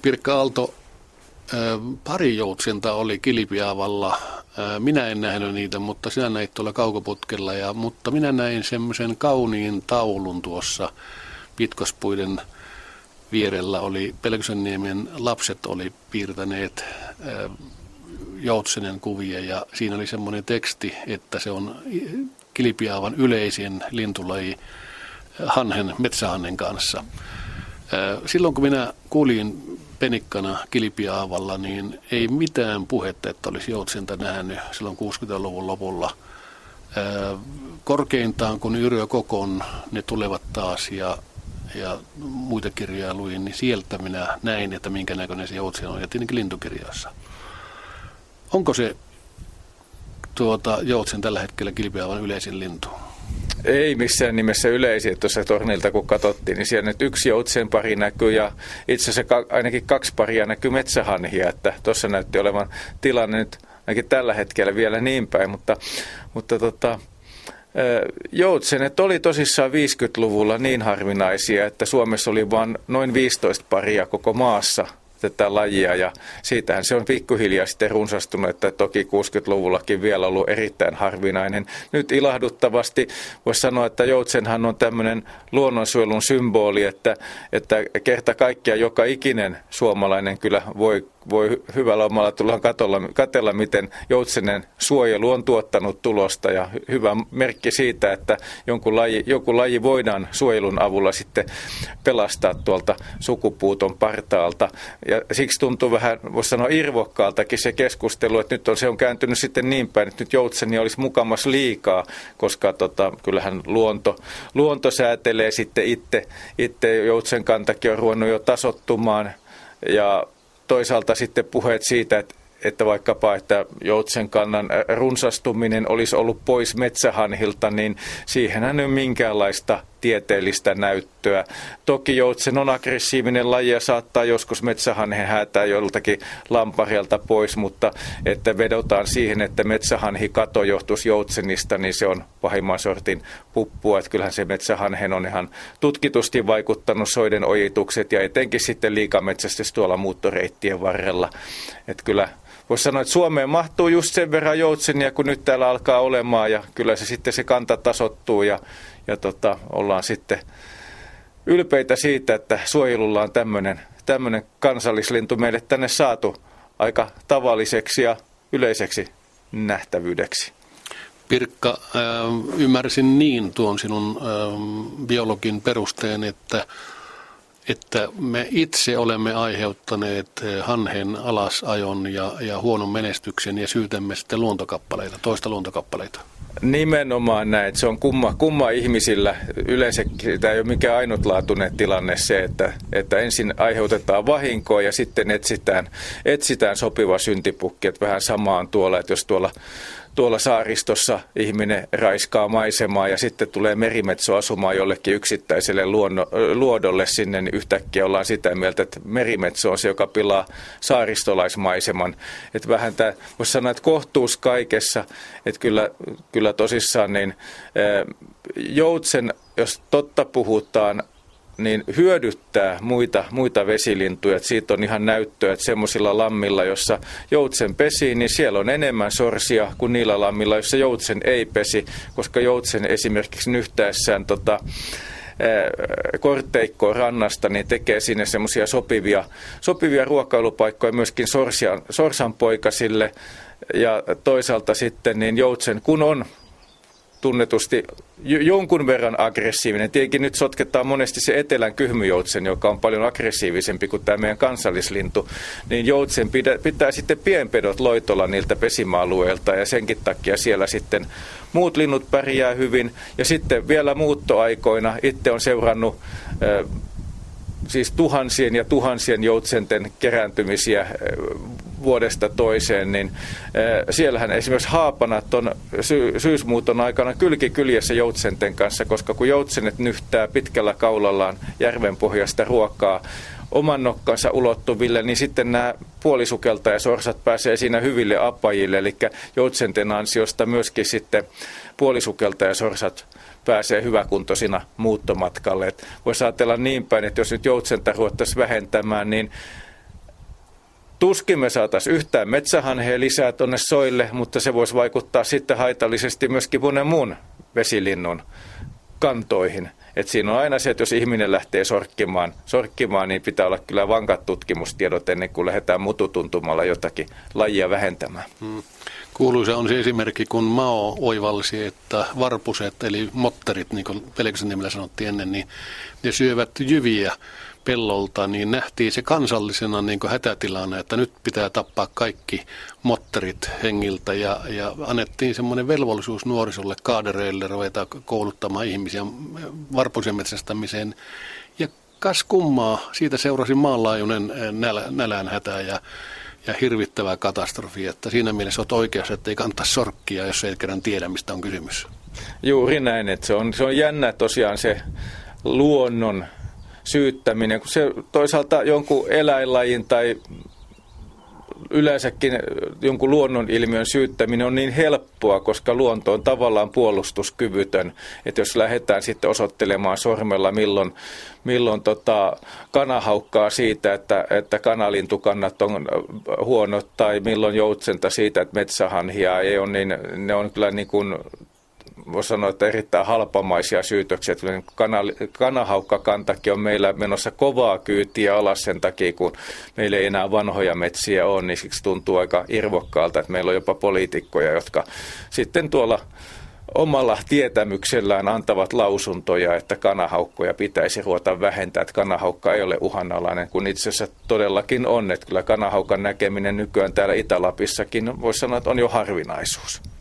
Pirkka Aalto, pari joutsenta oli Kilpiaavalla. Minä en nähnyt niitä, mutta sinä näit tuolla kaukoputkella. Mutta minä näin semmoisen kauniin taulun tuossa pitkospuiden vierellä. Pelkosenniemen lapset oli piirtäneet joutsenen kuvia ja siinä oli semmoinen teksti, että se on Kilpiaavan yleisin lintulaji metsähannen kanssa. Silloin kun minä kuulin penikkana Kilpiaavalla, niin ei mitään puhetta, että olisi joutsenta nähnyt silloin 60-luvun lopulla. Korkeintaan kun Yrjö Kokon ne tulevat taas ja muita kirjoja luin, niin sieltä minä näin, että minkä näköinen se joutsen on, ja tietenkin lintukirjoissa. Onko se joutsen tällä hetkellä Kilpiaavan yleisin lintu? Ei missään nimessä yleisiä. Tuossa tornilta kun katsottiin, niin siellä nyt yksi joutsen pari näkyy ja itse asiassa ainakin 2 paria näkyy metsähanhia. Että tuossa näytti olevan tilanne nyt ainakin tällä hetkellä vielä niin päin, mutta joutsenet oli tosissaan 50-luvulla niin harvinaisia, että Suomessa oli vain noin 15 paria koko maassa tätä lajia ja siitähän se on pikkuhiljaa sitten runsastunut, että toki 60-luvullakin vielä ollut erittäin harvinainen. Nyt ilahduttavasti voisi sanoa, että joutsenhan on tämmöinen luonnonsuojelun symboli, että kerta kaikkiaan joka ikinen suomalainen kyllä voi hyvällä omalla tullaan katsella, miten joutsenen suojelu on tuottanut tulosta ja hyvä merkki siitä, että joku laji voidaan suojelun avulla sitten pelastaa tuolta sukupuuton partaalta. Ja siksi tuntuu vähän, voisi sanoa irvokkaaltakin se keskustelu, että nyt se on kääntynyt sitten niin päin, että nyt joutsenia olisi mukamas liikaa, koska kyllähän luonto säätelee sitten itse joutsen kantakin on ruvennut jo tasoittumaan ja toisaalta sitten puheet siitä, että vaikkapa että joutsen kannan runsastuminen olisi ollut pois metsähanhilta, niin siihenhän ei ole minkäänlaista tieteellistä näyttöä. Toki joutsen on aggressiivinen laji ja saattaa joskus metsähanhen häätää joltakin lampareelta pois, mutta että vedotaan siihen, että metsähanhi kato johtuisi joutsenista, niin se on pahimman sortin puppua. Että kyllähän se metsähanhen on ihan tutkitusti vaikuttanut soiden ojitukset ja etenkin sitten liikametsästys tuolla muuttoreittien varrella. Että kyllä voisi sanoa, että Suomeen mahtuu just sen verran joutsenia, kun nyt täällä alkaa olemaan ja kyllä se sitten se kanta tasoittuu ja ollaan sitten ylpeitä siitä, että suojelulla on tämmöinen kansallislintu meille tänne saatu aika tavalliseksi ja yleiseksi nähtävyydeksi. Pirkka, ymmärsin niin tuon sinun biologin perusteen, että me itse olemme aiheuttaneet hanhen alasajon ja huonon menestyksen ja syytämme sitten toista luontokappaleita. Nimenomaan näin. Se on kumma ihmisillä. Yleensäkin tämä ei ole mikään ainutlaatuinen tilanne se, että ensin aiheutetaan vahinkoa ja sitten etsitään sopiva syntipukki. Että vähän samaan tuolla, että jos tuolla saaristossa ihminen raiskaa maisemaa ja sitten tulee merimetso asumaan jollekin yksittäiselle luodolle sinne, niin yhtäkkiä ollaan sitä mieltä, että merimetso on se, joka pilaa saaristolaismaiseman. Että vähän tämä, voisi sanoa, että kohtuus kaikessa, että kyllä tosissaan niin joutsen, jos totta puhutaan, niin hyödyttää muita vesilintuja. Että siitä on ihan näyttöä, että semmoisilla lammilla, jossa joutsen pesi, niin siellä on enemmän sorsia kuin niillä lammilla, jossa joutsen ei pesi, koska joutsen esimerkiksi nyhtäessään korteikkoa rannasta, niin tekee sinne semmoisia sopivia ruokailupaikkoja myöskin sorsanpoikasille ja toisaalta sitten niin joutsen, kun on tunnetusti jonkun verran aggressiivinen. Tietenkin nyt sotketaan monesti se etelän kyhmyjoutsen, joka on paljon aggressiivisempi kuin tämä meidän kansallislintu, niin joutsen pitää sitten pienpedot loitolla niiltä pesimäalueilta ja senkin takia siellä sitten muut linnut pärjää hyvin. Ja sitten vielä muuttoaikoina itse on seurannut siis tuhansien ja tuhansien joutsenten kerääntymisiä vuodesta toiseen, niin siellähän esimerkiksi haapanat on syysmuuton aikana kylkikyljessä joutsenten kanssa, koska kun joutsenet nyhtää pitkällä kaulallaan järvenpohjasta ruokaa oman nokkansa ulottuville, niin sitten nämä puolisukeltajasorsat pääsee siinä hyville apajille, eli joutsenten ansiosta myöskin sitten puolisukeltajasorsat pääsee hyväkuntoisina muuttomatkalle. Voisi ajatella niin päin, että jos nyt joutsenta ruvettaisiin vähentämään, niin tuskin me saataisiin yhtään metsähanhea lisää tuonne soille, mutta se voisi vaikuttaa sitten haitallisesti myöskin monen muun vesilinnun kantoihin. Et siinä on aina se, että jos ihminen lähtee sorkkimaan, niin pitää olla kyllä vankat tutkimustiedot ennen kuin lähdetään mututuntumalla jotakin lajia vähentämään. Kuuluisa on se esimerkki, kun Mao oivalsi, että varpuset eli motterit, niin kuin Pelkosen nimellä sanottiin ennen, niin ne syövät jyviä pellolta, niin nähtiin se kansallisena niin kuin hätätilana, että nyt pitää tappaa kaikki motterit hengiltä ja annettiin semmoinen velvollisuus nuorisolle, kaadereille ruveta kouluttamaan ihmisiä varpusen metsästämiseen. Ja kas kummaa, siitä seurasi maanlaajuinen nälänhätä ja hirvittävä katastrofi, että siinä mielessä olet oikeassa, että ei kannata sorkkia, jos ei kerran tiedä, mistä on kysymys. Juuri näin, että se on jännä tosiaan se luonnon syyttäminen, kun se toisaalta jonkun eläinlajin tai yleensäkin jonkun luonnonilmiön syyttäminen on niin helppoa, koska luonto on tavallaan puolustuskyvytön. Että jos lähdetään sitten osoittelemaan sormella, milloin kana haukkaa siitä, että kanalintukannat on huonot, tai milloin joutsenta siitä, että metsähanhia ei ole, niin ne on kyllä niin kuin voisi sanoa, että erittäin halpamaisia syytöksiä. Kanahaukkakantakin on meillä menossa kovaa kyytiä alas sen takia, kun meillä ei enää vanhoja metsiä ole, niin siksi tuntuu aika irvokkaalta, että meillä on jopa poliitikkoja, jotka sitten tuolla omalla tietämyksellään antavat lausuntoja, että kanahaukkoja pitäisi ruveta vähentää, että kanahaukka ei ole uhanalainen, kun itse asiassa todellakin on, että kyllä kanahaukan näkeminen nykyään täällä Itä-Lapissakin voisi sanoa, että on jo harvinaisuus.